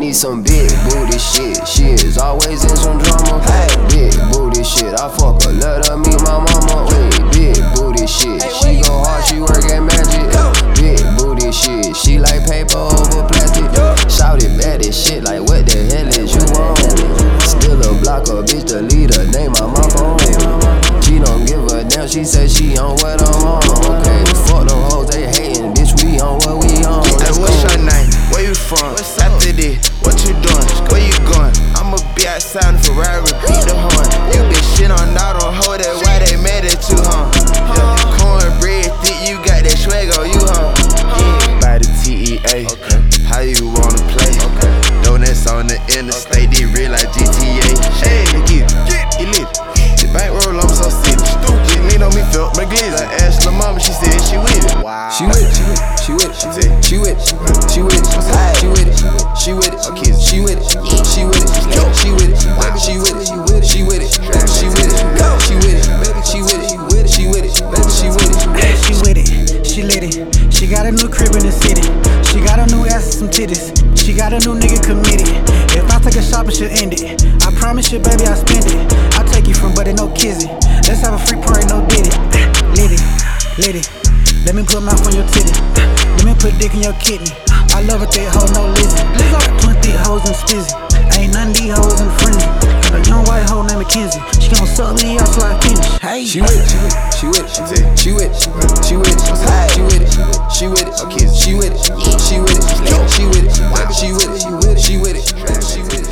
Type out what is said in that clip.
need some big booty shit. She is always in some drama. Hey, big booty shit. I fuck her, let her meet my mama. Wait, big booty shit. She go hard, she work at Magic. Big booty shit. She like paper over plastic. Shout it back this shit like what the hell is you on? Still a blocker, bitch, the leader. Name on my phone. She don't give a damn. She said she on what I'm on. Okay, fuck them hoes, they hating, bitch. We on what we on. Hey, what's your name? Where you from? After this, what you doing? Where you going? I'ma be outside in Ferrari, repeat the horn. You been shit on out on hold that why they mad at you, huh? Yeah, cornbread thick, you got that swag on you, huh? Yeah. By the TEA, okay. How you wanna play? Okay. Donuts on the interstate, they real like GTA. Hey, you lit. The bankroll, I'm so sick. Stupid, lean on me, felt my glizzy. I asked my mama, she said she with it. Wow. She with it, she with it, she with it, she with it, she with it, she with it, she with it, she with it, she with it, she with it, she with it, she with it, she with it, she with it, she with it, she with it, she with it, she with it, she lit it. She got a new crib in the city. She got a new ass and some titties. She got a new nigga committed. If I take a shot, it should end it. I promise you, baby, I spend it. I'll take you from buddy, no kizzy. Let's have a free party, no diddy. Lit it, lit it. Let me put mouth on your titty. Let me put dick in your kidney. I love a thick hoe, no lizzy. 20 hoes and spizzy. Ain't none of these hoes in the frenzy. Got a young white hoe named Mackenzie. She gon' suck me out till I finish. Hey, she with it, she with it, she with it, she with it, she with it, she with it, she with it, she with it, she with it, she with it, she with it, she with it, she with it, she with it.